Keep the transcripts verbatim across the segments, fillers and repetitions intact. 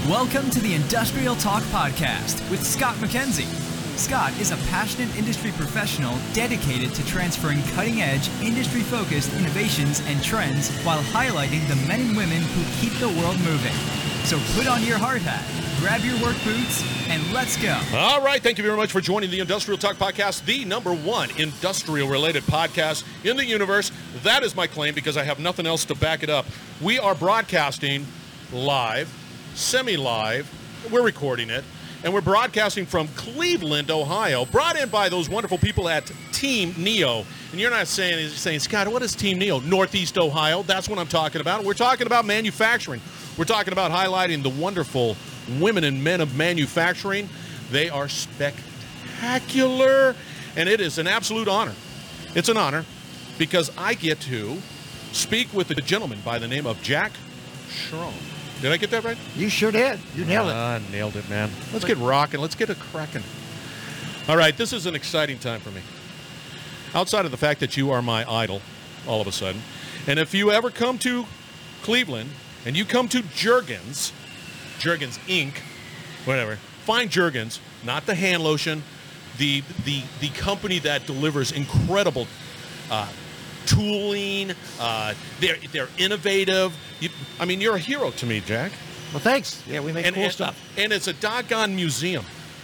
Welcome to the Industrial Talk Podcast with Scott McKenzie. Scott is a passionate industry professional dedicated to transferring cutting-edge, industry-focused innovations and trends while highlighting the men and women who keep the world moving. So put on your hard hat, grab your work boots, and let's go. All right, thank you very much for joining the Industrial Talk Podcast, the number one industrial-related podcast in the universe. That is my claim because I have nothing else to back it up. We are broadcasting live, semi-live, we're recording it, and we're broadcasting from Cleveland, Ohio, brought in by those wonderful people at Team Neo. And you're not saying, you're saying, Scott, what is Team Neo? Northeast Ohio, that's what I'm talking about. We're talking about manufacturing. We're talking about highlighting the wonderful women and men of manufacturing. They are spectacular, and it is an absolute honor. It's an honor because I get to speak with a gentleman by the name of Jack Schroen. Did I get that right? You sure did. You nailed it. I uh, nailed it, man. Let's get rocking. Let's get it cracking. All right, this is an exciting time for me. Outside of the fact that you are my idol, all of a sudden, and if you ever come to Cleveland and you come to Jergens, Jergens Incorporated, whatever, find Jergens, not the hand lotion, the the the company that delivers incredible uh, tooling. Uh, they're they're innovative. You, I mean, you're a hero to me, Jack. Well, thanks. Yeah, we make and, cool and, stuff. And it's a doggone museum.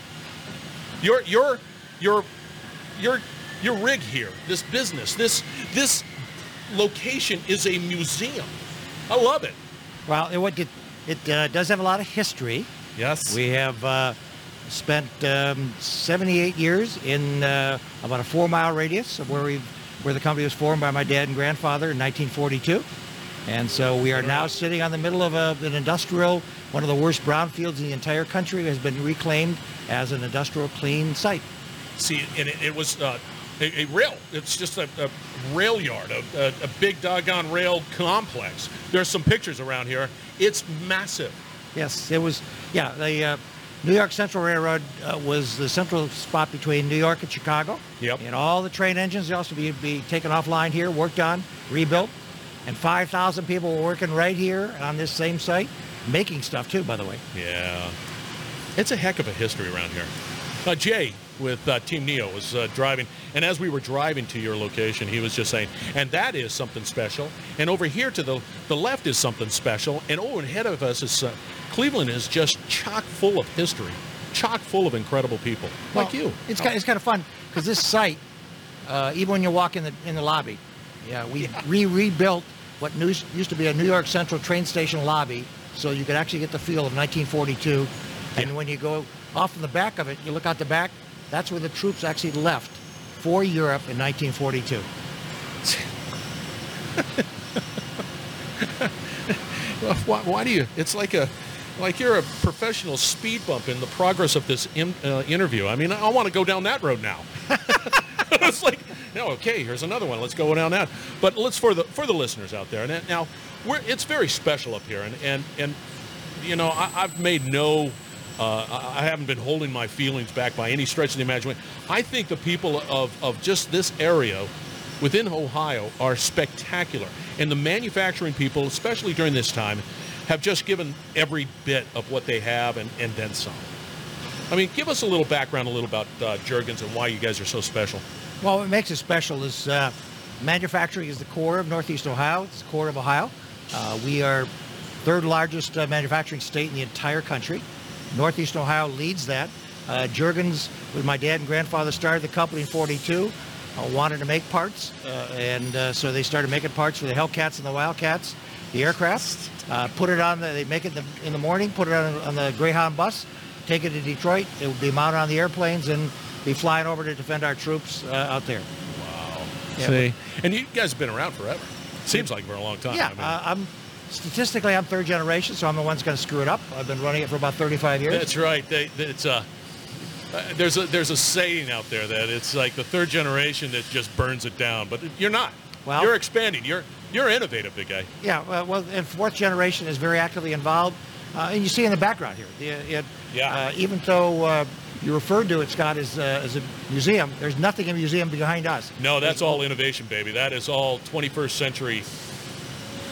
Your your your your your rig here, this business, this this location is a museum. I love it. Well, it what it, it uh, does have a lot of history. Yes. We have uh, spent um, seventy-eight years in uh, about a four-mile radius of where we where the company was formed by my dad and grandfather in nineteen forty-two. And so we are now sitting on the middle of a, an industrial, one of the worst brownfields in the entire country, has been reclaimed as an industrial clean site. See, and it, it was uh, a, a rail. It's just a, a rail yard, a, a, a big doggone rail complex. There's some pictures around here. It's massive. Yes, it was. Yeah, the uh, New York Central Railroad uh, was the central spot between New York and Chicago. Yep. And all the train engines they also be, be taken offline here, worked on, rebuilt. And five thousand people were working right here on this same site, making stuff too, by the way. Yeah. It's a heck of a history around here. Uh, Jay with uh, Team Neo was uh, driving, and as we were driving to your location, he was just saying, and that is something special. And over here to the, the left is something special. And oh, and ahead of us is uh, Cleveland is just chock full of history, chock full of incredible people well, like you. It's, kind, it's kind of fun because this site, uh, even when you walk in the in the lobby, yeah, we yeah. re rebuilt what new, used to be a New York Central train station lobby, so you could actually get the feel of nineteen forty-two. And yeah. when you go off in the back of it, you look out the back, that's where the troops actually left for Europe in nineteen forty-two. Well, why, why do you? It's like a, like you're a professional speed bump in the progress of this in, uh, interview. I mean, I want to go down that road now. It's like, no, okay, here's another one. Let's go down that. But let's for the for the listeners out there. And now, we're it's very special up here, and and and you know, I, I've made no. Uh, I haven't been holding my feelings back by any stretch of the imagination. I think the people of, of just this area within Ohio are spectacular. And the manufacturing people, especially during this time, have just given every bit of what they have and, and then some. I mean, give us a little background a little about uh, Jergens and why you guys are so special. Well, what makes it special is uh, manufacturing is the core of Northeast Ohio. It's the core of Ohio. Uh, we are third largest uh, manufacturing state in the entire country. Northeast Ohio leads that. Uh, Jergens, with my dad and grandfather, started the company in forty-two, uh, wanted to make parts, uh, and uh, so they started making parts for the Hellcats and the Wildcats, the aircraft. Uh, put it on, the, they make it in the, in the morning, put it on, on the Greyhound bus, take it to Detroit. It would be mounted on the airplanes and be flying over to defend our troops uh, out there. Wow. Yeah, See, and you guys have been around forever. Seems like for a long time. Yeah, I mean, uh, I'm statistically I'm third generation, so I'm the one that's going to screw it up. I've been running it for about thirty-five years. That's right. They, it's a, uh, there's a there's a saying out there that it's like the third generation that just burns it down, but you're not. Well, you're expanding. You're you're innovative, big guy. Yeah, well, well and fourth generation is very actively involved, uh, and you see in the background here. The, it, Yeah. Uh, even though uh, you referred to it, Scott, as uh, as a museum, there's nothing in a museum behind us. No, that's There's all innovation, baby. That is all twenty-first century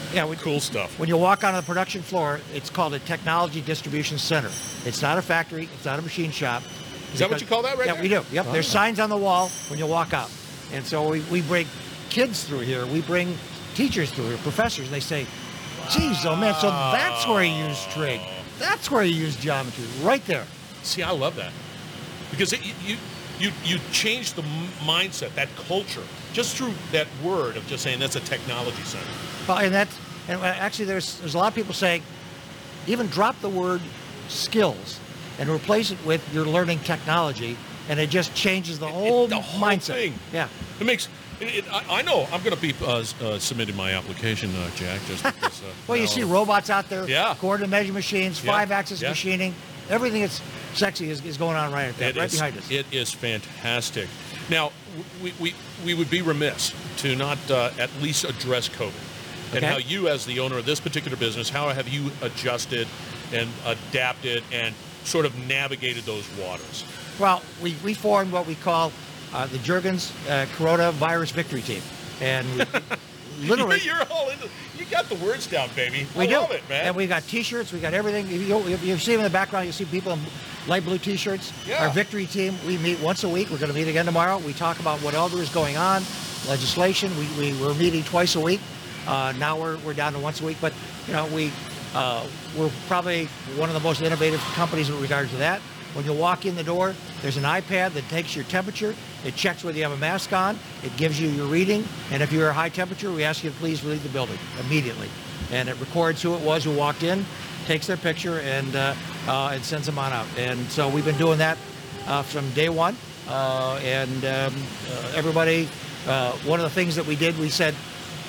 Yeah, we, Cool stuff. When you walk onto the production floor, it's called a technology distribution center. It's not a factory. It's not a machine shop. Is that what you call that right Yeah, there? we do. Yep. Oh. There's signs on the wall when you walk out. And so we, we bring kids through here. We bring teachers through here, professors. And they say, geez, oh man, so that's where you use trig. That's where you use geometry, right there. See, I love that. Because it, you, you, you change the m- mindset, that culture, just through that word of just saying that's a technology center. Well, and that's, and actually there's, there's a lot of people saying, even drop the word skills and replace it with you're learning technology, and it just changes the It- it- whole the whole mindset. thing. Yeah. It makes. It, it, I, I know I'm going to be uh, uh, submitting my application, uh, Jack. Just because, uh, Well, you now- see robots out there, Yeah. coordinate measure machines, Yeah. five-axis Yeah. machining, everything that's sexy is, is going on right, there, It right is- behind us. It is fantastic. Now, we, we, we would be remiss to not uh, at least address COVID and Okay. how you, as the owner of this particular business, how have you adjusted and adapted and sort of navigated those waters? Well, we, we formed what we call uh, the Juergens uh, Coronavirus Victory Team. And we, literally, You're all into. You got the words down, baby. we I do. love it, man. And we got T-shirts, we got everything. If you, if you see them in the background, you'll see people in light blue T-shirts. Yeah. Our Victory Team, we meet once a week. We're going to meet again tomorrow. We talk about what other is going on, legislation. We, we, we're meeting twice a week. Uh, now we're, we're down to once a week. But, you know, we, uh, we're probably one of the most innovative companies in regard to that. When you walk in the door, there's an iPad that takes your temperature. It checks whether you have a mask on. It gives you your reading. And if you're a high temperature, we ask you to please leave the building immediately. And it records who it was who walked in, takes their picture, and uh, uh, and sends them on out. And so we've been doing that uh, from day one. Uh, and um, uh, everybody, uh, one of the things that we did, we said,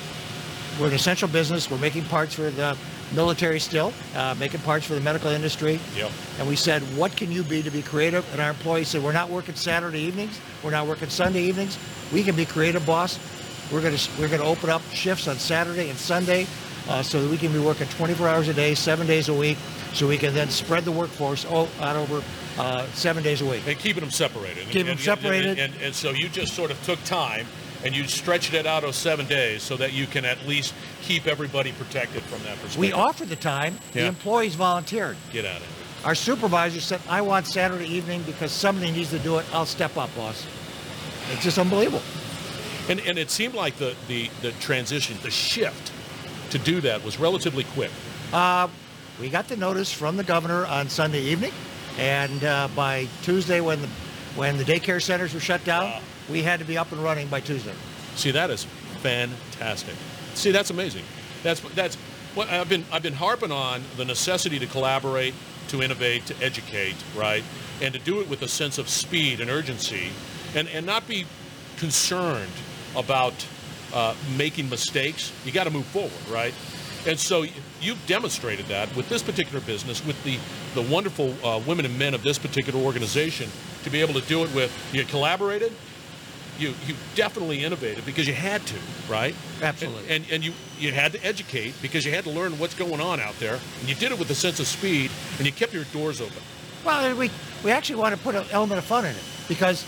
we're an essential business. We're making parts for the military still, uh, making parts for the medical industry. Yep. And we said, what can you be to be creative? And our employees said, we're not working Saturday evenings. We're not working Sunday evenings. We can be creative, boss. We're going to we're going to open up shifts on Saturday and Sunday uh, so that we can be working twenty-four hours a day, seven days a week, so we can then spread the workforce oh, out over uh, seven days a week. And keeping them separated. Keep them and, separated. And, and, and so you just sort of took time and you stretched it out of seven days so that you can at least keep everybody protected from that perspective. We offered the time. The Yeah. employees volunteered. Get out of it. Our supervisor said, I want Saturday evening because somebody needs to do it. I'll step up, boss. It's just unbelievable. And, and it seemed like the, the, the transition, the shift to do that was relatively quick. Uh, we got the notice from the governor on Sunday evening, and uh, by Tuesday, when the when the daycare centers were shut down, Wow. we had to be up and running by Tuesday. See, that is fantastic. See, that's amazing. That's that's what I've been I've been harping on, the necessity to collaborate, to innovate, to educate, right? And to do it with a sense of speed and urgency, and, and not be concerned about uh, making mistakes. You got to move forward, right? And so you've demonstrated that with this particular business, with the, the wonderful uh, women and men of this particular organization, to be able to do it with, you collaborated, you you definitely innovated because you had to, right? Absolutely. And, and and you you had to educate because you had to learn what's going on out there, and you did it with a sense of speed, and you kept your doors open. Well, we we actually want to put an element of fun in it because,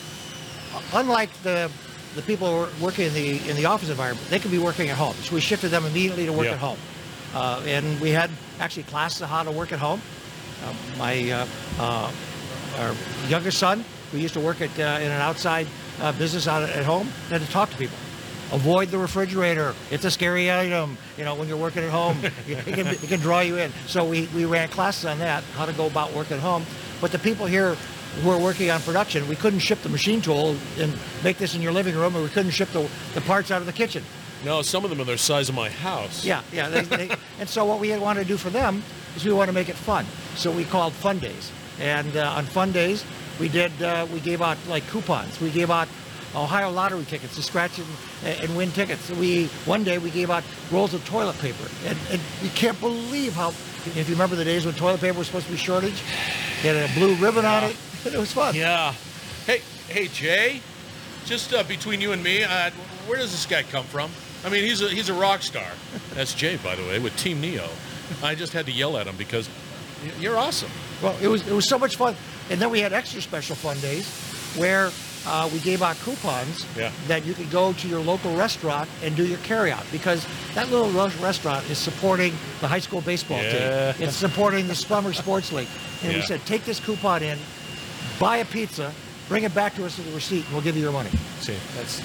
unlike the the people who are working in the in the office environment, they can be working at home. So we shifted them immediately to work Yeah. at home, uh, and we had actually classes on how to work at home. Uh, my uh, uh, our youngest son, who used to work at uh, in an outside uh, business out at home, had to talk to people. Avoid the refrigerator. It's a scary item. You know, when you're working at home, it can, it can draw you in. So we, we ran classes on that, how to go about working at home. But the people here who are working on production, we couldn't ship the machine tool and make this in your living room, or we couldn't ship the, the parts out of the kitchen. No, some of them are the size of my house. Yeah, yeah. They, they, and so what we had wanted to do for them is we want to make it fun. So we called Fun Days. And uh, on Fun Days, we did uh, we gave out like coupons. We gave out Ohio lottery tickets to scratch and, and win tickets. We one day we gave out rolls of toilet paper, and, and you can't believe how. If you remember the days when toilet paper was supposed to be shortage, it had a blue ribbon on it. It was fun. Yeah. Hey, hey, Jay. Just uh, between you and me, uh, where does this guy come from? I mean, he's a he's a rock star. That's Jay, by the way, with Team Neo. I just had to yell at him because you're awesome. Well, it was it was so much fun, and then we had extra special Fun Days where uh, we gave out coupons Yeah. that you could go to your local restaurant and do your carryout, because that little ro- restaurant is supporting the high school baseball Yeah. team. It's supporting the Summer Sports League. And we Yeah. said, take this coupon in, buy a pizza, bring it back to us with a receipt, and we'll give you your money. See, that's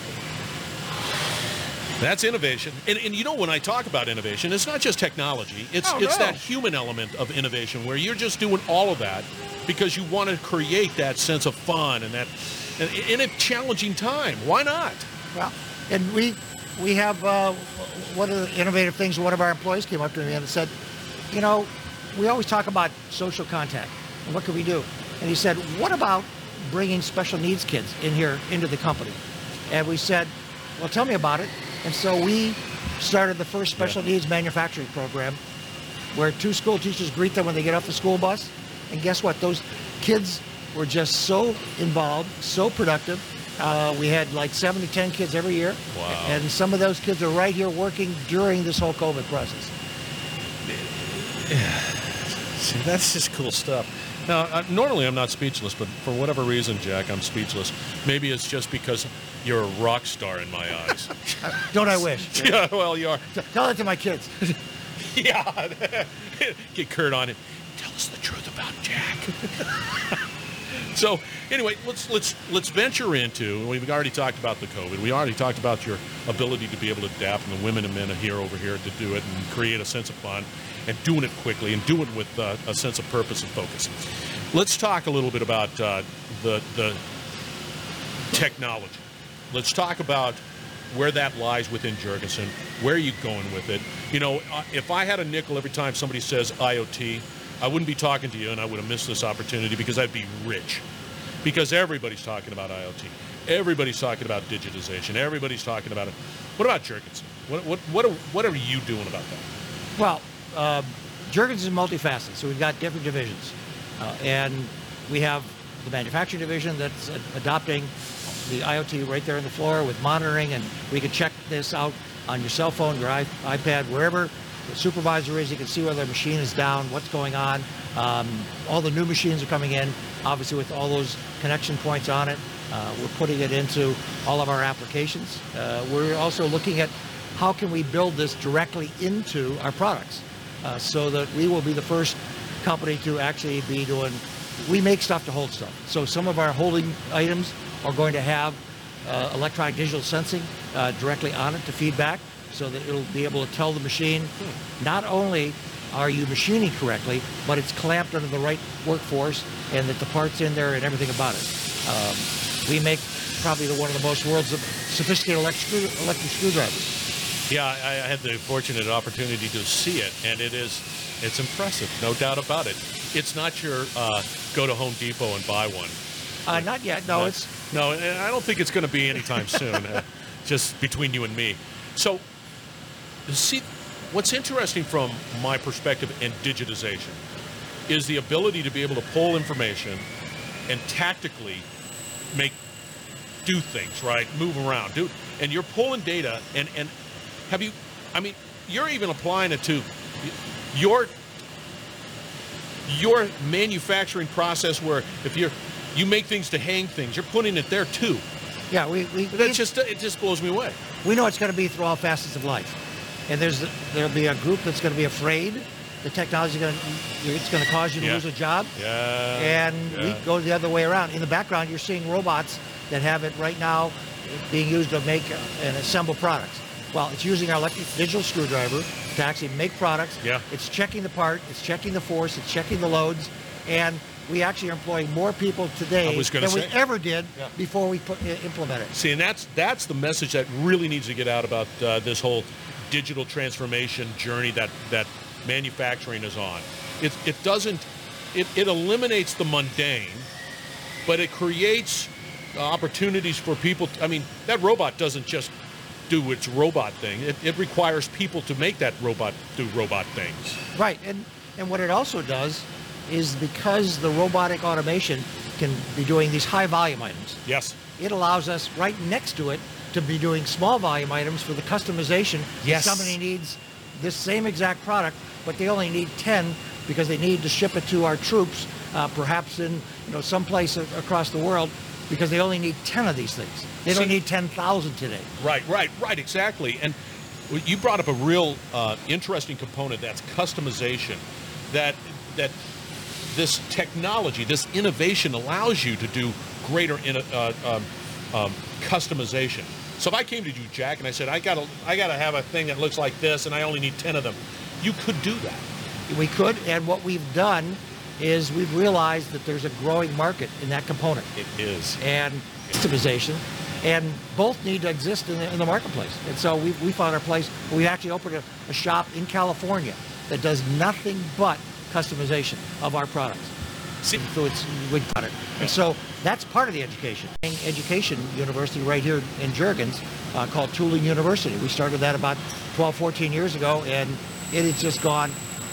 that's innovation. And, and you know, when I talk about innovation, it's not just technology. It's Oh, it's no. that human element of innovation where you're just doing all of that because you want to create that sense of fun and that and in a challenging time. Why not? Well, and we we have uh, one of the innovative things. One of our employees came up to me and said, you know, we always talk about social contact, and what can we do? And he said, what about bringing special needs kids in here into the company? And we said, well, tell me about it. And so we started the first special Yeah. needs manufacturing program, where two school teachers greet them when they get off the school bus. And guess what? Those kids were just so involved, so productive. Uh, we had like seven to ten kids every year. Wow. And some of those kids are right here working during this whole COVID process. See, that's just cool stuff. Now, uh, normally I'm not speechless, but for whatever reason, Jack, I'm speechless. Maybe it's just because you're a rock star in my eyes. Don't I wish? Yeah, well, you are. Tell that to my kids. Yeah. Get Kurt on it. Tell us the truth about Jack. So anyway, let's let's let's venture into. We've already talked about the COVID. We already talked about your ability to be able to adapt, and the women and men are here over here to do it and create a sense of fun, and doing it quickly and do it with uh, a sense of purpose and focus. Let's talk a little bit about uh, the the technology. Let's talk about where that lies within Jurgensen. Where are you going with it? You know, uh, if I had a nickel every time somebody says I O T, I wouldn't be talking to you, and I would have missed this opportunity because I'd be rich. Because everybody's talking about I O T. Everybody's talking about digitization. Everybody's talking about it. What about Jurgensen? What what what are, what are you doing about that? Well, um, Jurgensen is multifaceted, so we've got different divisions. Uh, and we have the manufacturing division that's uh, adopting the I O T right there on the floor with monitoring, and we can check this out on your cell phone, your i- iPad, wherever the supervisor is. You can see whether the machine is down, what's going on. Um, all the new machines are coming in, obviously with all those connection points on it. Uh, we're putting it into all of our applications. Uh, we're also looking at how can we build this directly into our products, uh, so that we will be the first company to actually be doing, we make stuff to hold stuff. So some of our holding items are going to have uh, electronic digital sensing uh, directly on it to feedback, so that it'll be able to tell the machine, not only are you machining correctly, but it's clamped under the right workforce and that the part's in there and everything about it. Um, we make probably the, one of the most world's sophisticated electric, screw, electric screwdrivers. Yeah, I, I had the fortunate opportunity to see it, and it is, it's impressive, no doubt about it. It's not your uh, go to Home Depot and buy one. Uh, not yet, no, Uh, it's, no, and I don't think it's going to be anytime soon. uh, just between you and me. So, see, what's interesting from my perspective in digitization is the ability to be able to pull information and tactically make do things, right? Move around, do, and you're pulling data, and and have you? I mean, you're even applying it to your your manufacturing process, where if you're you make things to hang things, you're putting it there too. yeah, we, we, That we- just it just blows me away. we know it's going to be through all facets of life. And there's there'll be a group that's going to be afraid the technology is going to, it's going to cause you to Yeah. lose a job. Yeah. And yeah. we go the other way around. In the background, you're seeing robots that have it right now being used to make and assemble products. Well, it's using our electric digital screwdriver to actually make products. Yeah. It's checking the part, it's checking the force, it's checking the loads, and we actually are employing more people today I was than gonna we say. ever did Yeah. before we put, implement it. See, and that's that's the message that really needs to get out about uh, this whole digital transformation journey that that manufacturing is on. It it doesn't it, it eliminates the mundane, but it creates opportunities for people. I mean, that robot doesn't just do its robot thing. It, it requires people to make that robot do robot things. Right, and, and what it also does is, because the robotic automation can be doing these high volume items, Yes. it allows us right next to it to be doing small volume items for the customization. Yes. If somebody needs this same exact product, but they only need ten because they need to ship it to our troops, uh, perhaps in you know some place a- across the world. because they only need ten of these things. They don't See- need ten thousand today. Right, right, right, exactly. And you brought up a real uh, interesting component, that's customization. That that this technology, this innovation allows you to do greater in, uh, um, um, customization. So if I came to you, Jack, and I said, I gotta, I gotta have a thing that looks like this, and I only need ten of them, you could do that. We could, and what we've done is we've realized that there's a growing market in that component. It is. And customization, and both need to exist in the, in the marketplace. And so we, we found our place. We actually opened a, a shop in California that does nothing but customization of our products. See, So it's wood cutter. And so that's part of the education. Education university right here in Juergens uh, called Tooling University. We started that about twelve, fourteen years ago, and it has just gone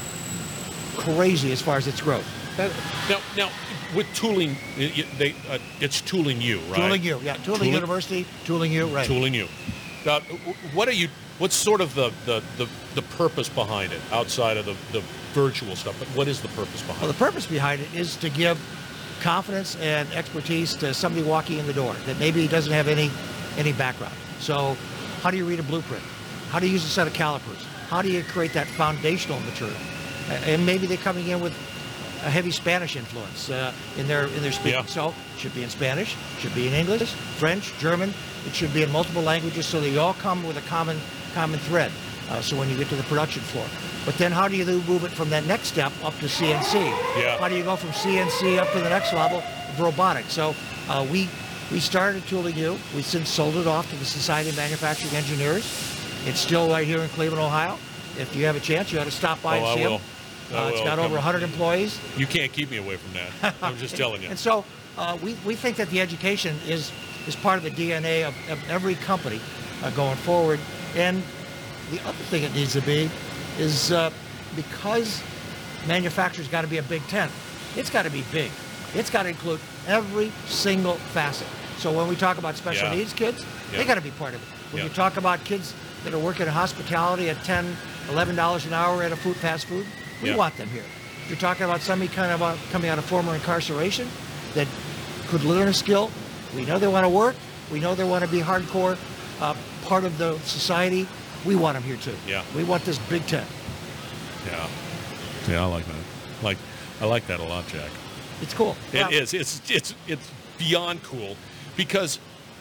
crazy as far as its growth. that, now, now with tooling, y- y- they, uh, it's Tooling U, right? Tooling U, yeah. Tooling, Tooling- University, Tooling U, right. Tooling U. Uh, w- what are you? What's sort of the, the, the, the purpose behind it, outside of the, the virtual stuff? But what is the purpose behind Well, it? the purpose behind it is to give confidence and expertise to somebody walking in the door that maybe doesn't have any any background. So how do you read a blueprint? How do you use a set of calipers? How do you create that foundational material? A- And maybe they're coming in with a heavy Spanish influence uh, in their in their speaking. Yeah. So it should be in Spanish, should be in English, French, German. It should be in multiple languages so they all come with a common common thread. Uh, so when you get to the production floor. But then how do you move it from that next step up to C N C? Yeah. How do you go from C N C up to the next level of robotics? So uh, we we started Tooling U. We've since sold it off to the Society of Manufacturing Engineers. It's still right here in Cleveland, Ohio. If you have a chance, you ought to stop by Oh, and I see will. them. I Uh, it's will. got over Come- one hundred employees. You can't keep me away from that. I'm just telling you. And so uh, we, we think that the education is, is part of the D N A of, of every company uh, going forward. And the other thing it needs to be is uh, because manufacturer's got to be a big tent, it's got to be big. It's got to include every single facet. So when we talk about special Yeah. needs kids, Yeah. they got to be part of it. When Yeah. you talk about kids that are working in hospitality at ten, eleven dollars an hour at a food fast food, we Yeah. want them here. If you're talking about somebody kind of uh, coming out of former incarceration that could learn a skill, we know they want to work, we know they want to be hardcore uh, part of the society, we want them here too. Yeah. We want this big tent. Yeah. Yeah, I like that. Like, I like that a lot, Jack. It's cool. It Well, is. It's it's it's beyond cool, because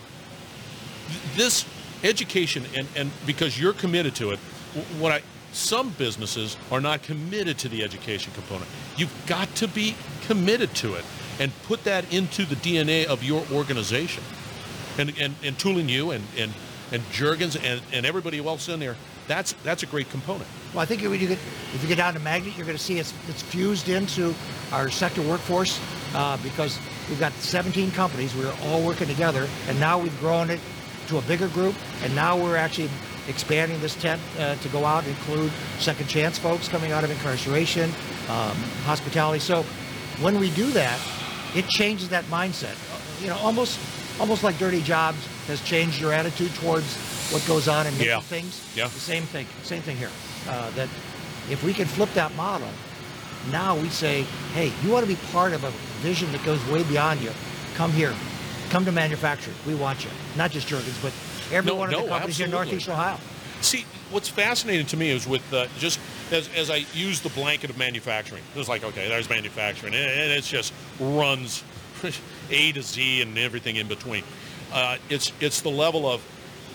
th- this education, and, and because you're committed to it, w- what I some businesses are not committed to the education component. You've got to be committed to it and put that into the D N A of your organization. And and, and Tooling U and and and Juergens and, and everybody else in there, that's that's a great component. Well, I think when you get, if you get down to Magnet, you're going to see it's, it's fused into our sector workforce uh, because we've got seventeen companies. We're all working together, and now we've grown it to a bigger group, and now we're actually expanding this tent uh, to go out and include second chance folks coming out of incarceration, um, hospitality. So when we do that, it changes that mindset. You know, almost almost like Dirty Jobs has changed your attitude towards what goes on in making Yeah. things. Yeah. The same thing. Same thing here. Uh, that if we can flip that model, now we say, hey, you want to be part of a vision that goes way beyond you, come here. Come to manufacturing. We want you. Not just Juergens, but every No, one of no, the companies here in absolutely. Northeast Ohio. See, what's fascinating to me is with uh, just as, as I use the blanket of manufacturing, it's like, okay, there's manufacturing, and, and it just runs A to Z and everything in between. Uh, it's it's the level of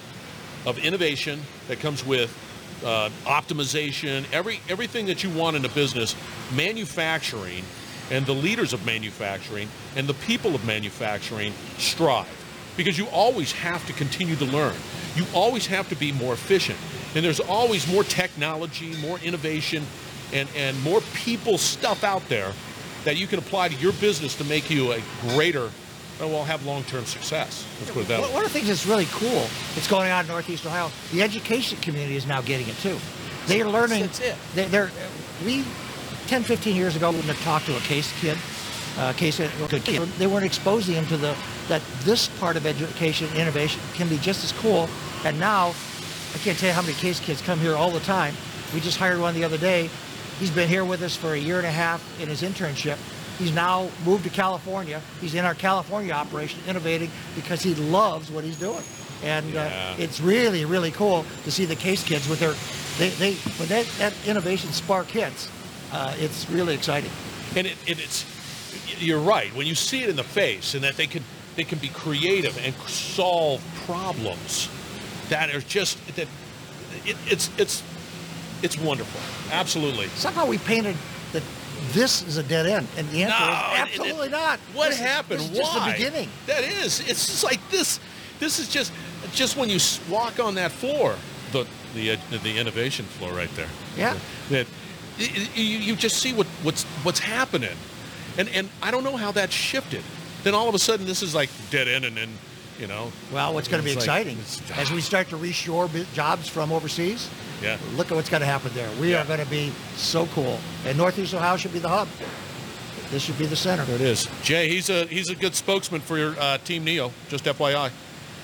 of innovation that comes with uh, optimization, every everything that you want in a business, manufacturing, and the leaders of manufacturing and the people of manufacturing strive, because you always have to continue to learn. You always have to be more efficient, and there's always more technology, more innovation, and, and more people stuff out there that you can apply to your business to make you a greater, well, have long-term success. Let's put it that One way. one of the things that's really cool that's going on in Northeast Ohio, the education community is now getting it too. They are learning. That's it. They, they're, we, ten, fifteen years ago, wouldn't have talked to a case kid. Uh, case good kid. They weren't exposing him to the that this part of education innovation can be just as cool. And now, I can't tell you how many case kids come here all the time. We just hired one the other day. He's been here with us for a year and a half in his internship, He's now moved to California. He's in our California operation, innovating because he loves what he's doing. And Yeah. uh, it's really, really cool to see the Case kids with their, they, they when that, that innovation spark hits, uh, it's really exciting. And it, it, it's, you're right. When you see it in the face, and that they can they can be creative and solve problems that are just that it, it's it's it's wonderful. Absolutely. Somehow we painted that this is a dead end, and the answer No, is it- it- absolutely not. What This is- happened? This is just Why? the beginning. That is. It's just like this. This is just just when you s- walk on that floor, the the uh, the innovation floor right there. Yeah. That y- y- you, you just see what what's what's happening, and and I don't know how that shifted. Then all of a sudden this is like dead end, and then you know. Well, what's going to be It's like- exciting it's- as we start to reshore bi- jobs from overseas. Yeah. Look at what's going to happen there. We Yeah. are going to be so cool, and Northeast Ohio should be the hub. This should be the center. There it is. Jay, he's a he's a good spokesman for your uh, Team Neo. Just F Y I.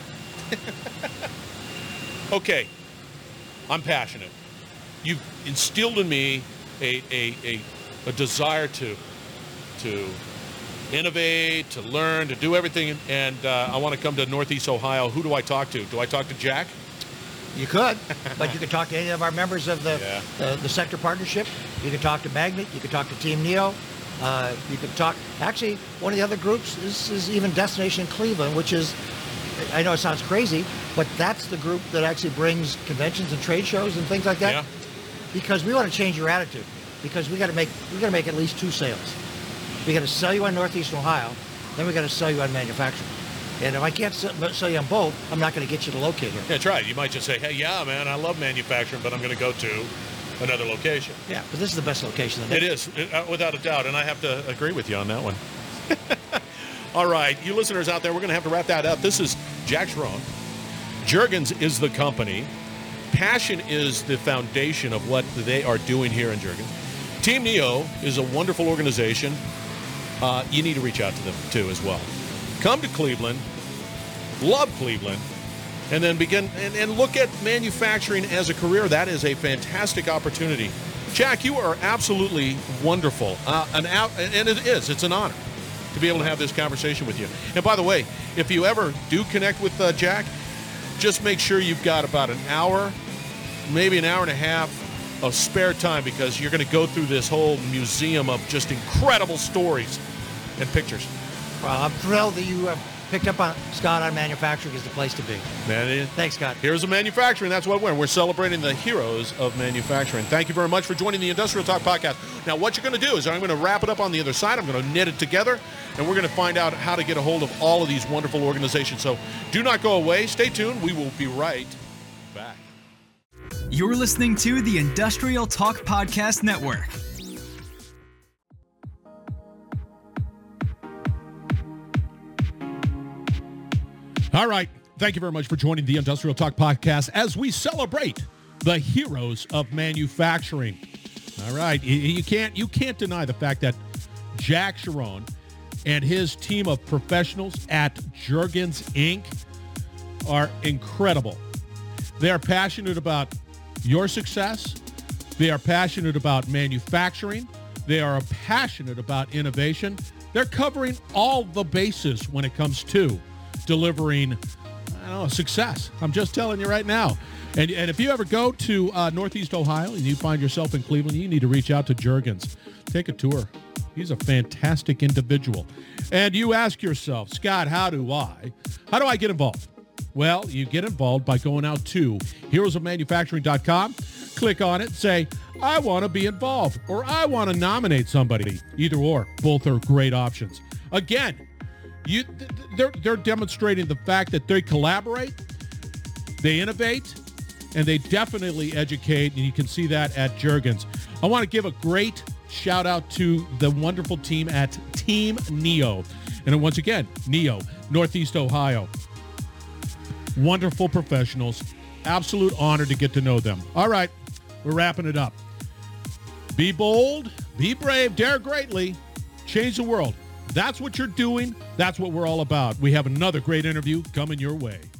Okay, I'm passionate. You've instilled in me a a, a, a desire to to innovate, to learn, to do everything, and uh, I want to come to Northeast Ohio. Who do I talk to? Do I talk to Jack? You could, but you could talk to any of our members of the Yeah. the, the sector partnership. You could talk to Magnet. You could talk to Team Neo. Uh, you could talk. Actually, one of the other groups is, is even Destination Cleveland, which is, I know it sounds crazy, but that's the group that actually brings conventions and trade shows and things like that. Yeah. Because we want to change your attitude. Because we got to make we got to make at least two sales. We got to sell you on Northeast Ohio, then we got to sell you on manufacturing. And if I can't sell, sell you on both, I'm not going to get you to locate here. That's right. You might just say, hey, yeah, man, I love manufacturing, but I'm going to go to another location. Yeah, but this is the best location. It is, uh, without a doubt, and I have to agree with you on that one. All right, you listeners out there, we're going to have to wrap that up. This is Jack Sharon. Juergens is the company. Passion is the foundation of what they are doing here in Juergens. Team Neo is a wonderful organization. Uh, you need to reach out to them, too, as well. Come to Cleveland, love Cleveland, and then begin and, and look at manufacturing as a career. That is a fantastic opportunity. Jack, you are absolutely wonderful. Uh, an out, and it is. It's an honor to be able to have this conversation with you. And by the way, if you ever do connect with uh, Jack, just make sure you've got about an hour, maybe an hour and a half of spare time, because you're going to go through this whole museum of just incredible stories and pictures. Well, I'm thrilled that you have picked up on Scott on manufacturing is the place to be. Man, it- Thanks, Scott. Heroes of Manufacturing. That's what we're. We're celebrating the heroes of manufacturing. Thank you very much for joining the Industrial Talk podcast. Now, what you're going to do is I'm going to wrap it up on the other side. I'm going to knit it together, and we're going to find out how to get a hold of all of these wonderful organizations. So do not go away. Stay tuned. We will be right back. You're listening to the Industrial Talk Podcast Network. All right. Thank you very much for joining the Industrial Talk podcast as we celebrate the heroes of manufacturing. All right. You- You can't you can't deny the fact that Jack Sharon and his team of professionals at Juergens Incorporated are incredible. They are passionate about your success. They are passionate about manufacturing. They are passionate about innovation. They're covering all the bases when it comes to delivering, I don't know, success. I'm just telling you right now. And, and if you ever go to uh, Northeast Ohio and you find yourself in Cleveland, you need to reach out to Juergens. Take a tour. He's a fantastic individual. And you ask yourself, Scott, how do I, how do I get involved? Well, you get involved by going out to heroes of manufacturing dot com, click on it, say, I want to be involved, or I want to nominate somebody. Either or, both are great options. Again, you they're, they're demonstrating the fact that they collaborate, they innovate, and they definitely educate, and you can see that at Juergens. I want to give a great shout out to the wonderful team at Team Neo. And once again, Neo, Northeast Ohio. Wonderful professionals. Absolute honor to get to know them. All right, we're wrapping it up. Be bold, be brave, dare greatly, change the world. That's what you're doing. That's what we're all about. We have another great interview coming your way.